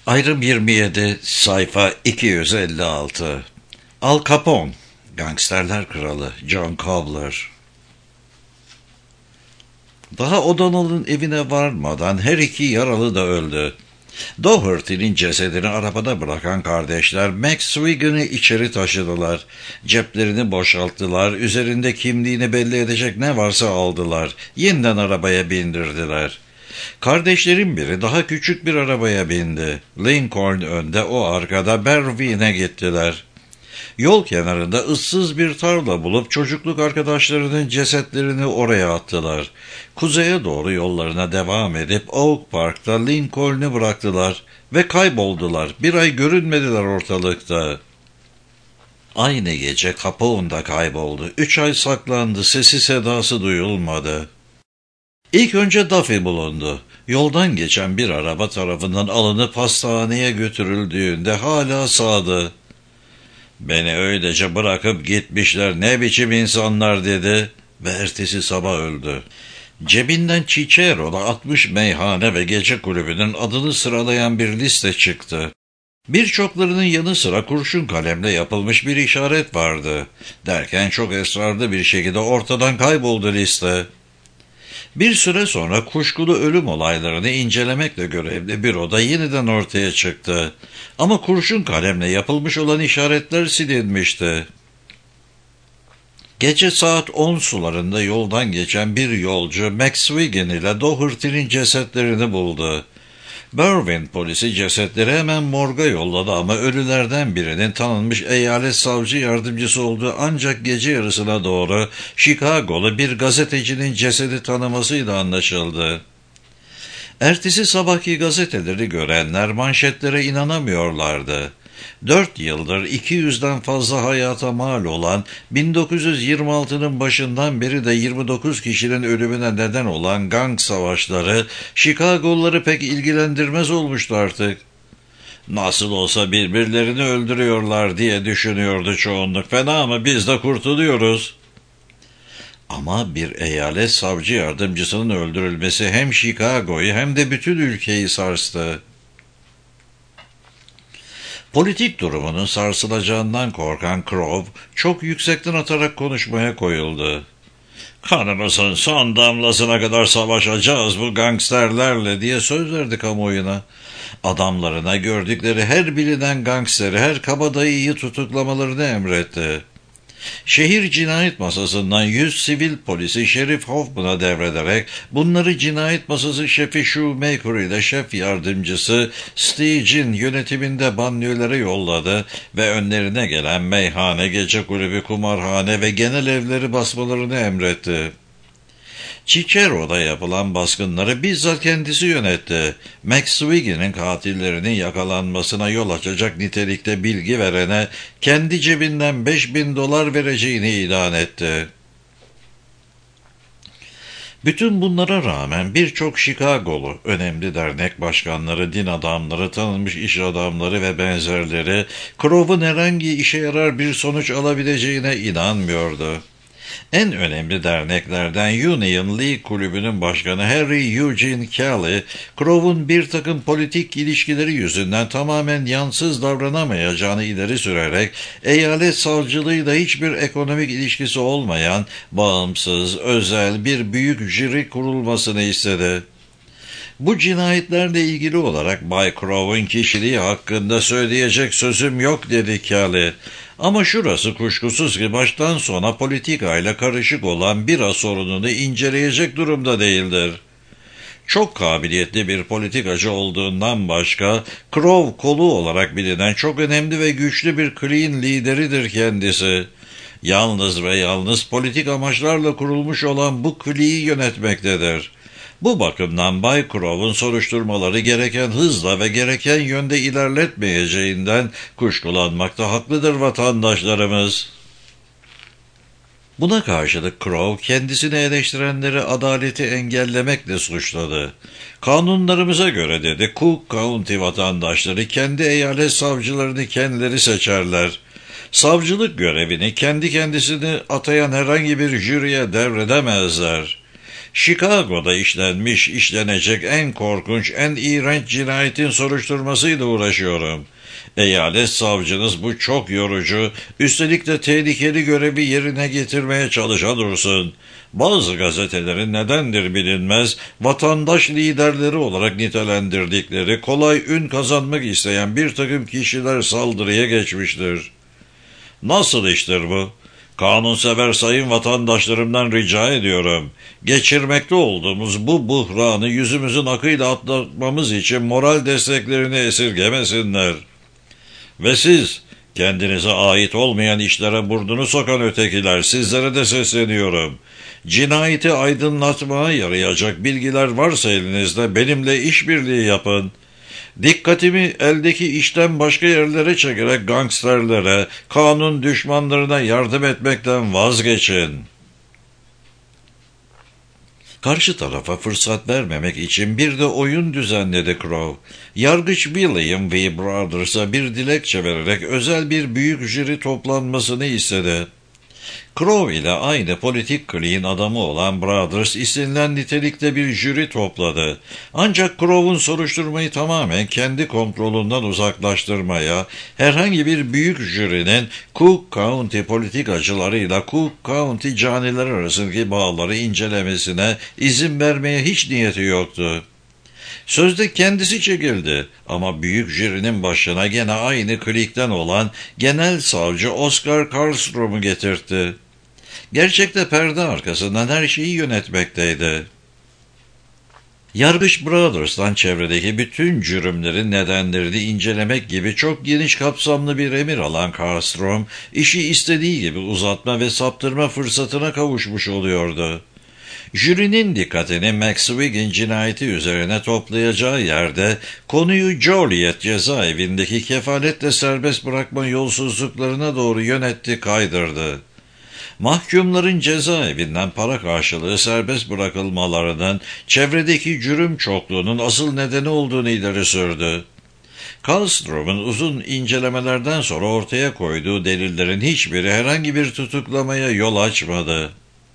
Ayrım 27, sayfa 256. Al Capone, Gangsterler Kralı John Cobbler. Daha O'Donnell'ın evine varmadan her iki yaralı da öldü. Doherty'nin cesedini arabada bırakan kardeşler Max Swiggin'i içeri taşıdılar. Ceplerini boşalttılar, üzerinde kimliğini belli edecek ne varsa aldılar. Yeniden arabaya bindirdiler. Kardeşlerin biri daha küçük bir arabaya bindi. Lincoln önde, o arkada. Berwine'e gittiler. Yol kenarında ıssız bir tarla bulup çocukluk arkadaşlarının cesetlerini oraya attılar. Kuzeye doğru yollarına devam edip Oak Park'ta Lincoln'u bıraktılar ve kayboldular. Bir ay görünmediler ortalıkta. Aynı gece Capone da kayboldu. 3 ay saklandı, sesi sedası duyulmadı. İlk önce Duffy bulundu. Yoldan geçen bir araba tarafından alınıp hastaneye götürüldüğünde hala sağdı. "Beni öylece bırakıp gitmişler, ne biçim insanlar," dedi ve ertesi sabah öldü. Cebinden Cicero'da 60 meyhane ve gece kulübünün adını sıralayan bir liste çıktı. Birçoklarının yanı sıra kurşun kalemle yapılmış bir işaret vardı. Derken çok esrarlı bir şekilde ortadan kayboldu liste. Bir süre sonra kuşkulu ölüm olaylarını incelemekle görevli bir oda yeniden ortaya çıktı. Ama kurşun kalemle yapılmış olan işaretler silinmişti. Gece saat 10 sularında yoldan geçen bir yolcu Max Swiggin ile Doherty'nin cesetlerini buldu. Berwine polisi cesetleri hemen morga yolladı ama ölülerden birinin tanınmış eyalet savcı yardımcısı olduğu ancak gece yarısına doğru Chicago'lu bir gazetecinin cesedi tanımasıyla anlaşıldı. Ertesi sabahki gazeteleri görenler manşetlere inanamıyorlardı. 4 yıldır 200'den fazla hayata mal olan, 1926'nın başından beri de 29 kişinin ölümüne neden olan gang savaşları Chicago'luları pek ilgilendirmez olmuştu artık. Nasıl olsa birbirlerini öldürüyorlar diye düşünüyordu çoğunluk. Fena mı, biz de kurtuluyoruz. Ama bir eyalet savcı yardımcısının öldürülmesi hem Chicago'yu hem de bütün ülkeyi sarstı. Politik durumunun sarsılacağından korkan Crowe çok yüksekten atarak konuşmaya koyuldu. "Kanımızın son damlasına kadar savaşacağız bu gangsterlerle," diye söz verdi kamuoyuna. Adamlarına gördükleri her bilinen gangsteri, her kabadayıyı tutuklamalarını emretti. Şehir cinayet masasından 100 sivil polisi Şerif Hoffman'a devrederek bunları cinayet masası şefi Shoemaker ile şef yardımcısı Steege'in yönetiminde banliyölere yolladı ve önlerine gelen meyhane, gece kulübü, kumarhane ve genel evleri basmalarını emretti. Cicero'da yapılan baskınları bizzat kendisi yönetti. Max Swiggin'in katillerinin yakalanmasına yol açacak nitelikte bilgi verene kendi cebinden $5.000 vereceğini ilan etti. Bütün bunlara rağmen birçok Chicago'lu, önemli dernek başkanları, din adamları, tanınmış iş adamları ve benzerleri Crowe'un herhangi işe yarar bir sonuç alabileceğine inanmıyordu. En önemli derneklerden Union League Kulübü'nün başkanı Harry Eugene Kelly, Crowe'un bir takım politik ilişkileri yüzünden tamamen yansız davranamayacağını ileri sürerek, eyalet savcılığıyla hiçbir ekonomik ilişkisi olmayan, bağımsız, özel bir büyük jüri kurulmasını istedi. "Bu cinayetlerle ilgili olarak Bay Crowe'un kişiliği hakkında söyleyecek sözüm yok," dedi Kelly. "Ama şurası kuşkusuz ki baştan sona politikayla karışık olan bira sorununu inceleyecek durumda değildir. Çok kabiliyetli bir politikacı olduğundan başka, Crowe kolu olarak bilinen çok önemli ve güçlü bir Klan lideridir kendisi. Yalnız ve yalnız politik amaçlarla kurulmuş olan bu kliği yönetmektedir. Bu bakımdan Bay Crowe'un soruşturmaları gereken hızla ve gereken yönde ilerletmeyeceğinden kuşkulanmakta haklıdır vatandaşlarımız." Buna karşılık Crowe kendisini eleştirenleri adaleti engellemekle suçladı. "Kanunlarımıza göre," dedi, "Cook County vatandaşları kendi eyalet savcılarını kendileri seçerler. Savcılık görevini kendi kendisini atayan herhangi bir jüriye devredemezler. Chicago'da işlenecek en korkunç, en iğrenç cinayetin soruşturmasıyla uğraşıyorum. Eyalet savcınız bu çok yorucu, üstelik de tehlikeli görevi yerine getirmeye çalışa dursun. Bazı gazetelerin nedendir bilinmez, vatandaş liderleri olarak nitelendirdikleri, kolay ün kazanmak isteyen bir takım kişiler saldırıya geçmiştir. Nasıl iştir bu? Kanunsever sayın vatandaşlarımdan rica ediyorum. Geçirmekte olduğumuz bu buhranı yüzümüzün akıyla atlatmamız için moral desteklerini esirgemesinler. Ve siz, kendinize ait olmayan işlere burnunu sokan ötekiler, sizlere de sesleniyorum. Cinayeti aydınlatmaya yarayacak bilgiler varsa elinizde benimle işbirliği yapın. Dikkatimi eldeki işten başka yerlere çekerek gangsterlere, kanun düşmanlarına yardım etmekten vazgeçin. Karşı tarafa fırsat vermemek için bir de oyun düzenledi Crow. Yargıç William V. Brothers'a bir dilekçe vererek özel bir büyük jüri toplanmasını istedi. Crow ile aynı politik kliğin adamı olan Brothers istenilen nitelikte bir jüri topladı. Ancak Crow'un soruşturmayı tamamen kendi kontrolünden uzaklaştırmaya, herhangi bir büyük jürinin Cook County politikacılarıyla Cook County caniler arasındaki bağları incelemesine izin vermeye hiç niyeti yoktu. Sözde kendisi çekildi ama büyük jürinin başına gene aynı klikten olan genel savcı Oscar Karlstrom'u getirtti. Gerçekte perde arkasından her şeyi yönetmekteydi. Yargıç Brothers'tan çevredeki bütün cürümlerin nedenlerini incelemek gibi çok geniş kapsamlı bir emir alan Karlstrom, işi istediği gibi uzatma ve saptırma fırsatına kavuşmuş oluyordu. Jürinin dikkatini Max Wiggin cinayeti üzerine toplayacağı yerde konuyu Joliet cezaevindeki kefaletle serbest bırakma yolsuzluklarına doğru yönetti, kaydırdı. Mahkumların cezaevinden para karşılığı serbest bırakılmalarının çevredeki cürüm çokluğunun asıl nedeni olduğunu ileri sürdü. Karlstrom'un uzun incelemelerden sonra ortaya koyduğu delillerin hiçbiri herhangi bir tutuklamaya yol açmadı.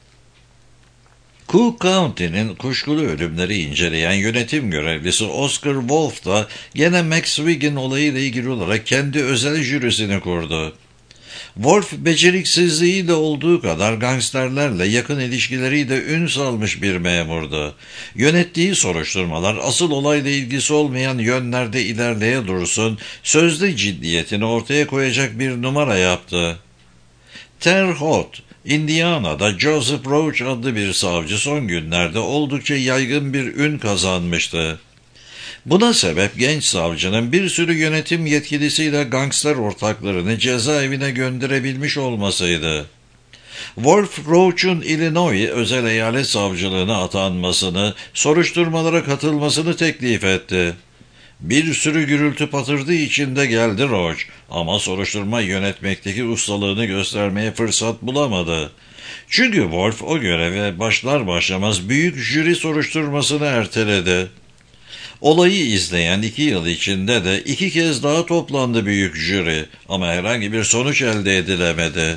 Cook County'nin kuşkulu ölümleri inceleyen yönetim görevlisi Oscar Wolf da gene Max Wiggin olayıyla ilgili olarak kendi özel jürisini kurdu. Wolf beceriksizliğiyle olduğu kadar gangsterlerle yakın ilişkileriyle ün salmış bir memurdu. Yönettiği soruşturmalar asıl olayla ilgisi olmayan yönlerde ilerleye dursun, sözde ciddiyetini ortaya koyacak bir numara yaptı. Terre Haute, Indiana'da Joseph Roach adlı bir savcı son günlerde oldukça yaygın bir ün kazanmıştı. Buna sebep genç savcının bir sürü yönetim yetkilisiyle gangster ortaklarını cezaevine gönderebilmiş olmasıydı. Wolf Roach'un Illinois özel eyalet savcılığına atanmasını, soruşturmalara katılmasını teklif etti. Bir sürü gürültü patırdı içinde geldi Roach ama soruşturma yönetmekteki ustalığını göstermeye fırsat bulamadı. Çünkü Wolf o göreve başlar başlamaz büyük jüri soruşturmasını erteledi. Olayı izleyen 2 yıl içinde de 2 kez daha toplandı büyük jüri ama herhangi bir sonuç elde edilemedi.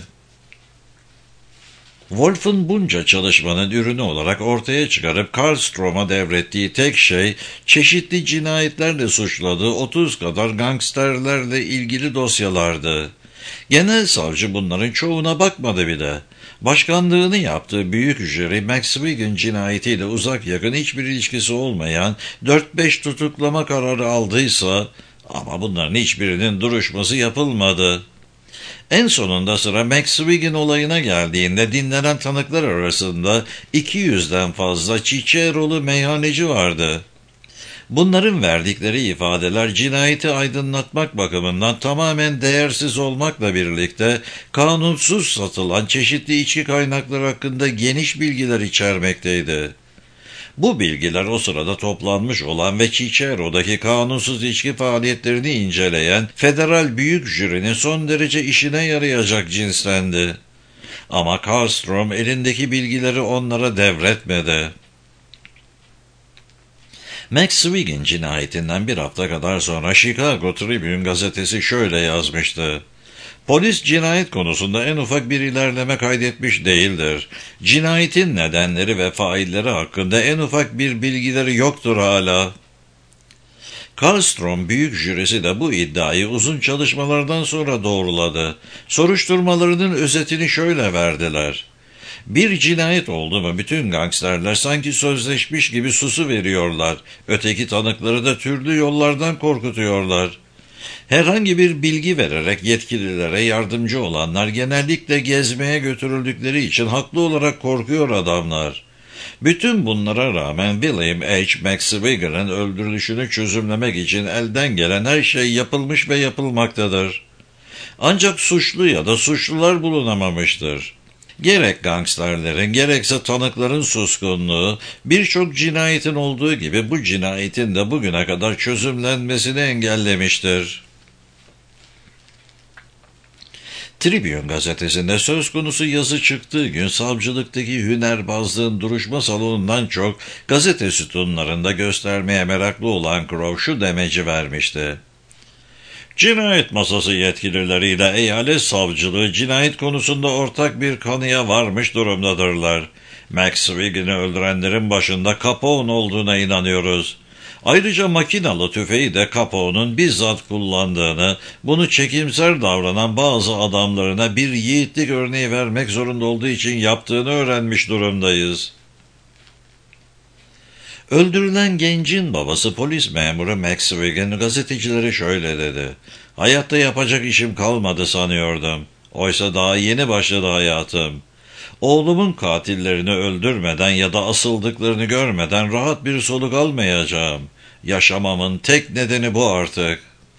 Wolf'un bunca çalışmanın ürünü olarak ortaya çıkarıp Karlstrom'a devrettiği tek şey, çeşitli cinayetlerle suçladığı 30 kadar gangsterlerle ilgili dosyalardı. Genel savcı bunların çoğuna bakmadı bile. Başkanlığını yaptığı büyük jüri Max Wiggin cinayetiyle uzak yakın hiçbir ilişkisi olmayan 4-5 tutuklama kararı aldıysa ama bunların hiçbirinin duruşması yapılmadı. En sonunda sıra Max Wiggin olayına geldiğinde dinlenen tanıklar arasında 200'den fazla Cicerolu meyhaneci vardı. Bunların verdikleri ifadeler cinayeti aydınlatmak bakımından tamamen değersiz olmakla birlikte kanunsuz satılan çeşitli içki kaynakları hakkında geniş bilgiler içermekteydi. Bu bilgiler o sırada toplanmış olan ve Cicero'daki kanunsuz içki faaliyetlerini inceleyen federal büyük jürinin son derece işine yarayacak cinstendi. Ama Karlstrom elindeki bilgileri onlara devretmedi. Max Wiggin cinayetinden bir hafta kadar sonra Chicago Tribune gazetesi şöyle yazmıştı. Polis cinayet konusunda en ufak bir ilerleme kaydetmiş değildir. Cinayetin nedenleri ve failleri hakkında en ufak bir bilgileri yoktur hala. Karlstrom büyük jürisi de bu iddiayı uzun çalışmalardan sonra doğruladı. Soruşturmalarının özetini şöyle verdiler. Bir cinayet oldu mu bütün gangsterler sanki sözleşmiş gibi susu veriyorlar. Öteki tanıkları da türlü yollardan korkutuyorlar. Herhangi bir bilgi vererek yetkililere yardımcı olanlar genellikle gezmeye götürüldükleri için haklı olarak korkuyor adamlar. Bütün bunlara rağmen William H. McSwigger'ın öldürülüşünü çözümlemek için elden gelen her şey yapılmış ve yapılmaktadır. Ancak suçlu ya da suçlular bulunamamıştır. Gerek gangsterlerin gerekse tanıkların suskunluğu birçok cinayetin olduğu gibi bu cinayetin de bugüne kadar çözümlenmesini engellemiştir. Tribune gazetesinde söz konusu yazı çıktığı gün savcılıktaki hünerbazlığın duruşma salonundan çok gazete sütunlarında göstermeye meraklı olan Crow şu demeci vermişti. Cinayet masası yetkilileriyle eyalet savcılığı cinayet konusunda ortak bir kanıya varmış durumdadırlar. Max Swiggin'i öldürenlerin başında Capone olduğuna inanıyoruz. Ayrıca makinalı tüfeği de Capone'un bizzat kullandığını, bunu çekimser davranan bazı adamlarına bir yiğitlik örneği vermek zorunda olduğu için yaptığını öğrenmiş durumdayız. Öldürülen gencin babası polis memuru Max Swiggin gazetecilere şöyle dedi. Hayatta yapacak işim kalmadı sanıyordum. Oysa daha yeni başladı hayatım. Oğlumun katillerini öldürmeden ya da asıldıklarını görmeden rahat bir soluk almayacağım. Yaşamamın tek nedeni bu artık.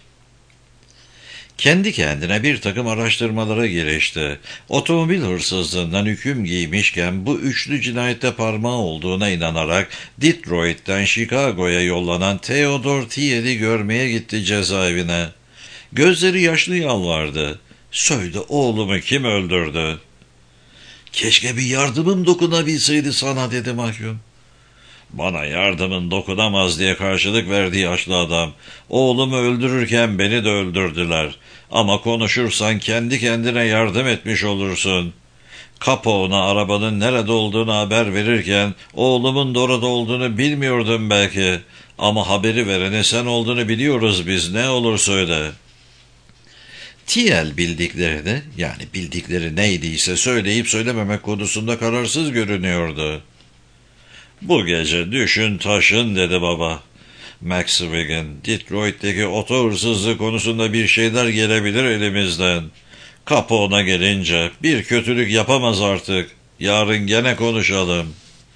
Kendi kendine bir takım araştırmalara girişti. Otomobil hırsızlığından hüküm giymişken bu üçlü cinayette parmağı olduğuna inanarak Detroit'ten Chicago'ya yollanan Theodore Thiel'i görmeye gitti cezaevine. Gözleri yaşlı yalvardı. Söyle oğlumu kim öldürdü? Keşke bir yardımım dokunabilseydi sana dedi mahkum. Bana yardımın dokunamaz diye karşılık verdi yaşlı adam. Oğlumu öldürürken beni de öldürdüler. Ama konuşursan kendi kendine yardım etmiş olursun. Capone'a arabanın nerede olduğunu haber verirken oğlumun da orada olduğunu bilmiyordum belki. Ama haberi verene sen olduğunu biliyoruz biz, ne olur söyle. Thiel bildiklerini, yani bildikleri neydiyse söyleyip söylememek konusunda kararsız görünüyordu. Bu gece düşün taşın dedi baba. Max Swiggin, Detroit'teki oto hırsızlığı konusunda bir şeyler gelebilir elimizden. Capone'a gelince bir kötülük yapamaz artık. Yarın gene konuşalım.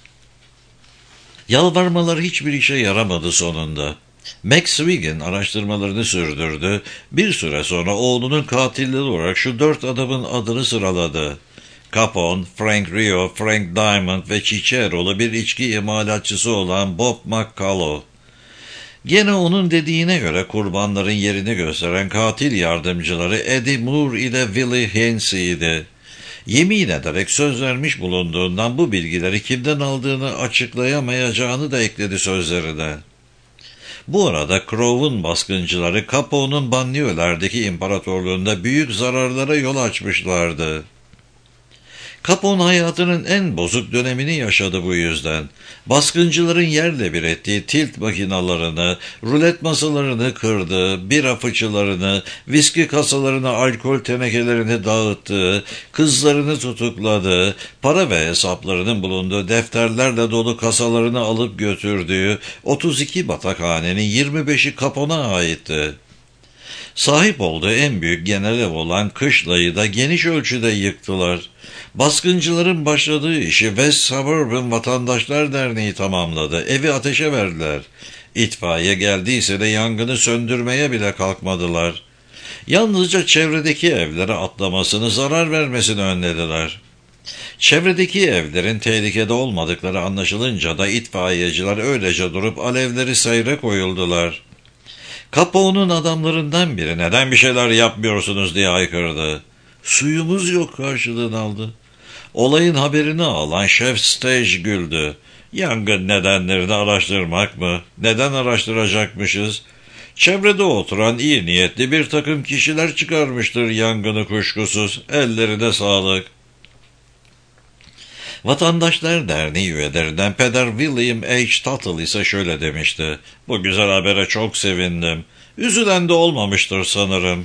Yalvarmalar hiçbir işe yaramadı sonunda. Max Swiggin araştırmalarını sürdürdü. Bir süre sonra oğlunun katilleri olarak şu 4 adamın adını sıraladı. Capone, Frank Rio, Frank Diamond ve Cicero'lu bir içki imalatçısı olan Bob McCullough. Gene onun dediğine göre kurbanların yerini gösteren katil yardımcıları Eddie Moore ile Willie Hainsey'di. Yemin ederek söz vermiş bulunduğundan bu bilgileri kimden aldığını açıklayamayacağını da ekledi sözlerine. Bu arada Crow'un baskıncıları Capone'un banliyölerdeki imparatorluğunda büyük zararlara yol açmışlardı. Capone hayatının en bozuk dönemini yaşadı bu yüzden. Baskıncıların yerle bir ettiği tilt makinalarını, rulet masalarını kırdı, bira fıçılarını, viski kasalarını, alkol tenekelerini dağıttı, kızlarını tutukladı, para ve hesaplarının bulunduğu defterlerle dolu kasalarını alıp götürdüğü 32 batakhanenin 25'i Capone'a aitti. Sahip olduğu en büyük genel ev olan kışlayı da geniş ölçüde yıktılar. Baskıncıların başladığı işi West Suburban Vatandaşlar Derneği tamamladı. Evi ateşe verdiler. İtfaiye geldiyse de yangını söndürmeye bile kalkmadılar. Yalnızca çevredeki evlere atlamasını, zarar vermesini önlediler. Çevredeki evlerin tehlikede olmadıkları anlaşılınca da itfaiyeciler öylece durup alevleri seyre koyuldular. Capone'un adamlarından biri neden bir şeyler yapmıyorsunuz diye haykırdı. Suyumuz yok karşılığını aldı. Olayın haberini alan Şef Stage güldü. Yangın nedenlerini araştırmak mı? Neden araştıracakmışız? Çevrede oturan iyi niyetli bir takım kişiler çıkarmıştır yangını kuşkusuz. Ellerine sağlık. Vatandaşlar Derneği üyelerinden Peder William H. Tuttle ise şöyle demişti. Bu güzel habere çok sevindim. Üzülen de olmamıştır sanırım.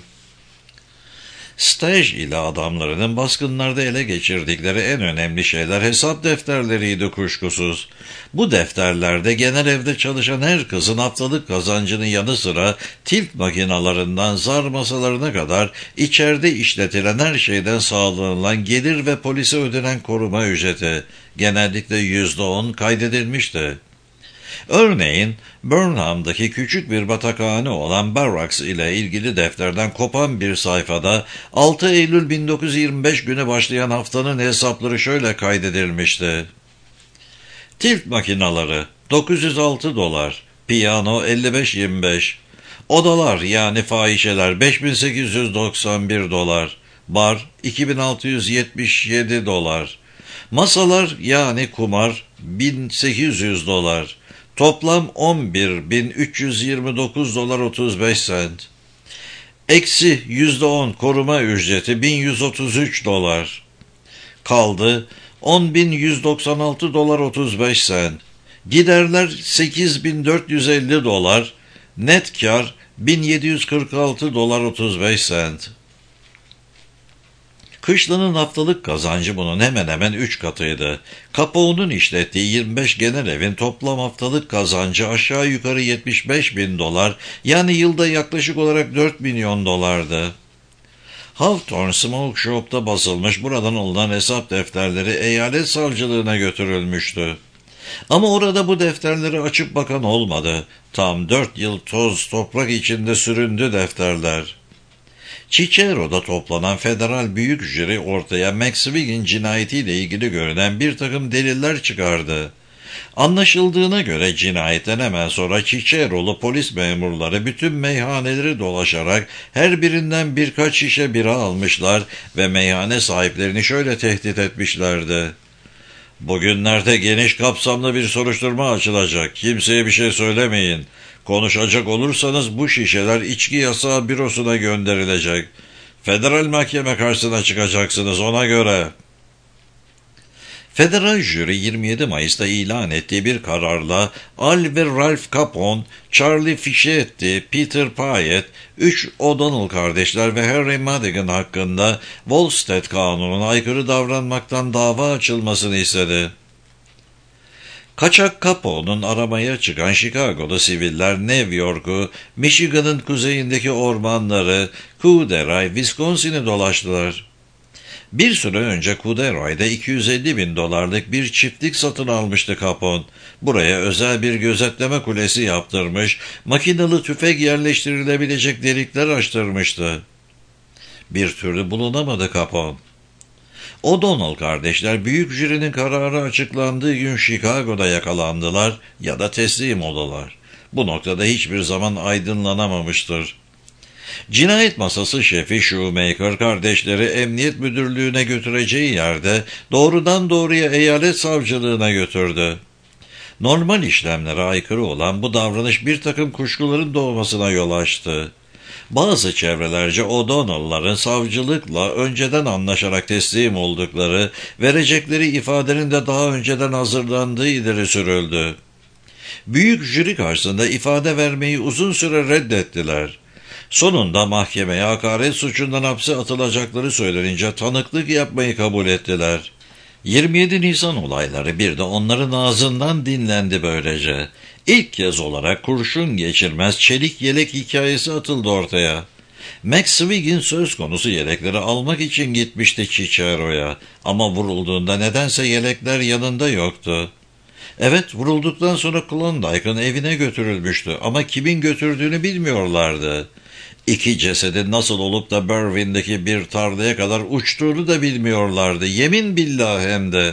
Staj ile adamlarının baskınlarda ele geçirdikleri en önemli şeyler hesap defterleriydi kuşkusuz. Bu defterlerde genel evde çalışan her kızın haftalık kazancının yanı sıra tilt makinalarından zar masalarına kadar içeride işletilen her şeyden sağlanılan gelir ve polise ödenen koruma ücreti genellikle %10 kaydedilmişti. Örneğin Burnham'daki küçük bir batakhane olan Barracks ile ilgili defterden kopan bir sayfada 6 Eylül 1925 günü başlayan haftanın hesapları şöyle kaydedilmişti. Tilt makinaları $906, piyano 55-25, odalar yani fahişeler $5.891, bar $2.677, masalar yani kumar $1.800, toplam $11.329.35. Eksi %10 koruma ücreti $1.133. Kaldı $10.196.35. Giderler $8.450. Net kar $1.746.35. Kışlanın haftalık kazancı bunun hemen hemen 3 katıydı. Capone'un işlettiği 25 genel evin toplam haftalık kazancı aşağı yukarı $75.000, yani yılda yaklaşık olarak $4 milyon. Hawthorne Smoke Shop'ta basılmış buradan alınan hesap defterleri eyalet savcılığına götürülmüştü. Ama orada bu defterleri açıp bakan olmadı. Tam 4 yıl toz toprak içinde süründü defterler. Cicero'da toplanan federal büyük jüri ortaya Max Wiggin cinayetiyle ilgili görünen bir takım deliller çıkardı. Anlaşıldığına göre cinayetten hemen sonra Cicero'lu polis memurları bütün meyhaneleri dolaşarak her birinden birkaç şişe bira almışlar ve meyhane sahiplerini şöyle tehdit etmişlerdi. Bugünlerde geniş kapsamlı bir soruşturma açılacak. Kimseye bir şey söylemeyin. Konuşacak olursanız bu şişeler içki yasağı bürosuna gönderilecek. Federal mahkeme karşısına çıkacaksınız ona göre. Federal jüri 27 Mayıs'ta ilan ettiği bir kararla Al ve Ralph Capone, Charlie Fischetti, Peter Payet, 3 O'Donnell kardeşler ve Harry Madigan hakkında Volstead kanununa aykırı davranmaktan dava açılmasını istedi. Kaçak Capone'un aramaya çıkan Chicago'da siviller New York'u, Michigan'ın kuzeyindeki ormanları, Couderay, Wisconsin'i dolaştılar. Bir süre önce Couderay'da $250.000 bir çiftlik satın almıştı Capone. Buraya özel bir gözetleme kulesi yaptırmış, makinalı tüfek yerleştirilebilecek delikler açtırmıştı. Bir türlü bulunamadı Capone. O'Donnell kardeşler büyük jürinin kararı açıklandığı gün Chicago'da yakalandılar ya da teslim oldular. Bu noktada hiçbir zaman aydınlanamamıştır. Cinayet masası şefi Shoemaker kardeşleri emniyet müdürlüğüne götüreceği yerde doğrudan doğruya eyalet savcılığına götürdü. Normal işlemlere aykırı olan bu davranış bir takım kuşkuların doğmasına yol açtı. Bazı çevrelerce O'Donnell'ların savcılıkla önceden anlaşarak teslim oldukları, verecekleri ifadenin de daha önceden hazırlandığı ileri sürüldü. Büyük jüri karşısında ifade vermeyi uzun süre reddettiler. Sonunda mahkemeye hakaret suçundan hapse atılacakları söylenince tanıklık yapmayı kabul ettiler. 27 Nisan olayları bir de onların ağzından dinlendi böylece. İlk kez olarak kurşun geçirmez çelik yelek hikayesi atıldı ortaya. Max Wiggin söz konusu yelekleri almak için gitmişti Cicero'ya ama vurulduğunda nedense yelekler yanında yoktu. Evet, vurulduktan sonra Klondike'ın evine götürülmüştü ama kimin götürdüğünü bilmiyorlardı. İki cesedin nasıl olup da Berwyn'deki bir tarlaya kadar uçtuğunu da bilmiyorlardı. Yemin billah hem de.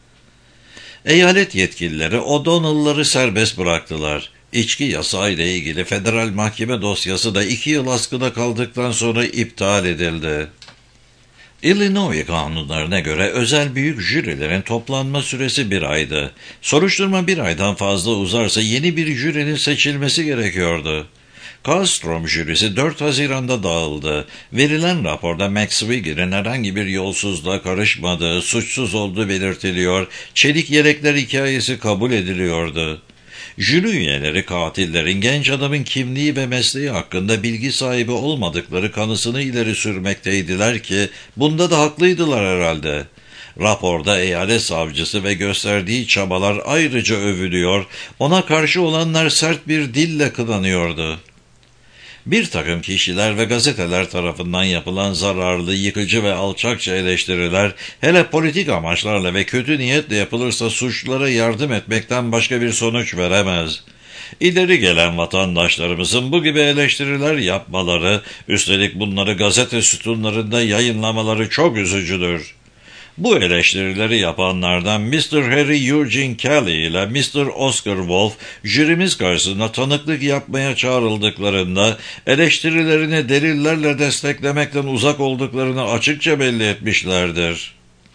Eyalet yetkilileri O'Donnell'ları serbest bıraktılar. İçki yasağı ile ilgili federal mahkeme dosyası da 2 yıl askıda kaldıktan sonra iptal edildi. Illinois kanunlarına göre özel büyük jürilerin toplanma süresi 1 aydı. Soruşturma 1 aydan fazla uzarsa yeni bir jürinin seçilmesi gerekiyordu. Kallstrom jürisi 4 Haziran'da dağıldı. Verilen raporda Max Wigger'in herhangi bir yolsuzluğa karışmadığı, suçsuz olduğu belirtiliyor, çelik yelekler hikayesi kabul ediliyordu. Jüri üyeleri katillerin genç adamın kimliği ve mesleği hakkında bilgi sahibi olmadıkları kanısını ileri sürmekteydiler ki bunda da haklıydılar herhalde. Raporda eyalet savcısı ve gösterdiği çabalar ayrıca övülüyor, ona karşı olanlar sert bir dille kınanıyordu. Bir takım kişiler ve gazeteler tarafından yapılan zararlı, yıkıcı ve alçakça eleştiriler, hele politik amaçlarla ve kötü niyetle yapılırsa suçlulara yardım etmekten başka bir sonuç veremez. İleri gelen vatandaşlarımızın bu gibi eleştiriler yapmaları, üstelik bunları gazete sütunlarında yayınlamaları çok üzücüdür. Bu eleştirileri yapanlardan Mr. Harry Eugene Kelly ile Mr. Oscar Wolf, jürimiz karşısında tanıklık yapmaya çağrıldıklarında eleştirilerini delillerle desteklemekten uzak olduklarını açıkça belli etmişlerdir.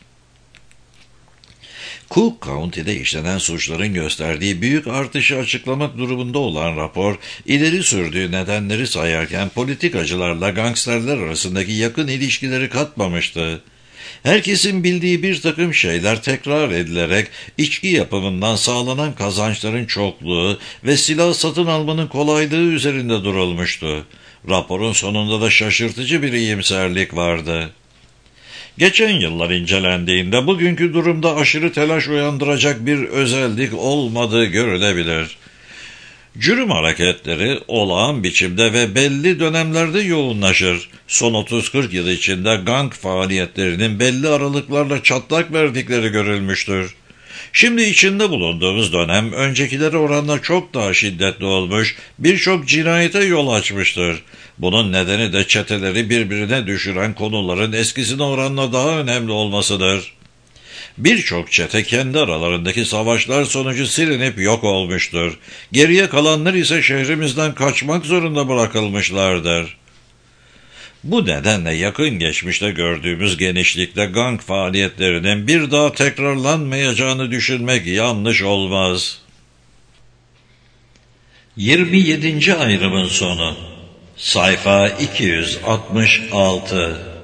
Cook County'de işlenen suçların gösterdiği büyük artışı açıklamak durumunda olan rapor, ileri sürdüğü nedenleri sayarken politikacılarla gangsterler arasındaki yakın ilişkileri katmamıştı. Herkesin bildiği bir takım şeyler tekrar edilerek içki yapımından sağlanan kazançların çokluğu ve silah satın almanın kolaylığı üzerinde durulmuştu. Raporun sonunda da şaşırtıcı bir iyimserlik vardı. Geçen yıllar incelendiğinde bugünkü durumda aşırı telaş uyandıracak bir özellik olmadığı görülebilir. Cürüm hareketleri olağan biçimde ve belli dönemlerde yoğunlaşır. Son 30-40 yıl içinde gang faaliyetlerinin belli aralıklarla çatlak verdikleri görülmüştür. Şimdi içinde bulunduğumuz dönem öncekilere oranla çok daha şiddetli olmuş, birçok cinayete yol açmıştır. Bunun nedeni de çeteleri birbirine düşüren konuların eskisine oranla daha önemli olmasıdır. Birçok çete kendi aralarındaki savaşlar sonucu silinip yok olmuştur. Geriye kalanlar ise şehrimizden kaçmak zorunda bırakılmışlardır. Bu nedenle yakın geçmişte gördüğümüz genişlikte gang faaliyetlerinin bir daha tekrarlanmayacağını düşünmek yanlış olmaz. 27. ayrımın sonu. Sayfa 266.